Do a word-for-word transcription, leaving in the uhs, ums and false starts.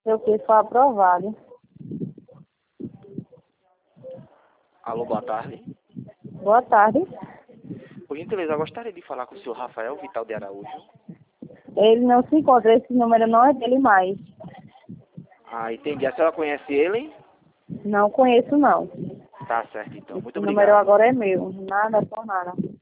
Seu filho foi aprovado. Alô, boa tarde. Boa tarde. Por gentileza, eu gostaria de falar com o senhor Rafael Vital de Araújo. Ele não se encontra, esse número não é dele mais. Ah, entendi. A senhora conhece ele? Não conheço, não. Tá certo, então. Esse Muito número obrigado. agora é meu. Nada por nada.